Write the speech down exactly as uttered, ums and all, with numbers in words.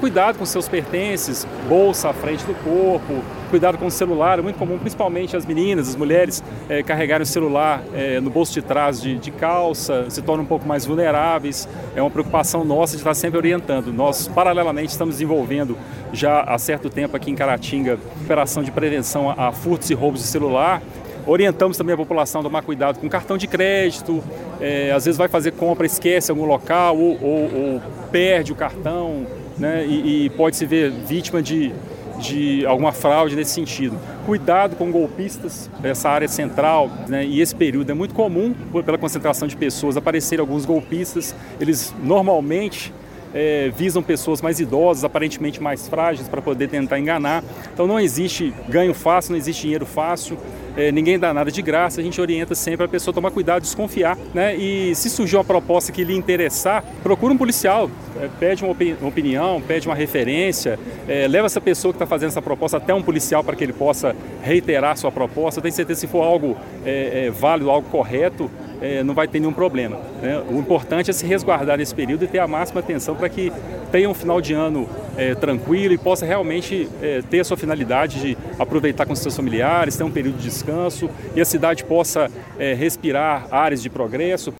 cuidado com seus pertences, bolsa à frente do corpo, cuidado com o celular. É muito comum, principalmente as meninas, as mulheres, é, carregarem o celular é, no bolso de trás de, de calça, se tornam um pouco mais vulneráveis. É uma preocupação nossa de estar sempre orientando. Nós, paralelamente, estamos desenvolvendo já há certo tempo aqui em Caratinga operação de prevenção a, a furtos e roubos de celular. Orientamos também a população a tomar cuidado com cartão de crédito, é, às vezes vai fazer compra, esquece em algum local ou, ou, ou perde o cartão, né, e, e pode se ver vítima de, de alguma fraude nesse sentido. Cuidado com golpistas, essa área central, né, e esse período é muito comum, pela concentração de pessoas, aparecerem alguns golpistas. Eles normalmente É, visam pessoas mais idosas, aparentemente mais frágeis, para poder tentar enganar. Então não existe ganho fácil, não existe dinheiro fácil, é, ninguém dá nada de graça. A gente orienta sempre a pessoa a tomar cuidado, desconfiar, né? E se surgir uma proposta que lhe interessar, procura um policial, é, pede uma, opini uma opinião, pede uma referência, é, leva essa pessoa que está fazendo essa proposta até um policial para que ele possa reiterar sua proposta. Eu tenho certeza que se for algo é, é, válido, algo correto, É, não vai ter nenhum problema, né? O importante é se resguardar nesse período e ter a máxima atenção para que tenha um final de ano é, tranquilo e possa realmente é, ter a sua finalidade de aproveitar com seus familiares, ter um período de descanso e a cidade possa é, respirar áreas de progresso.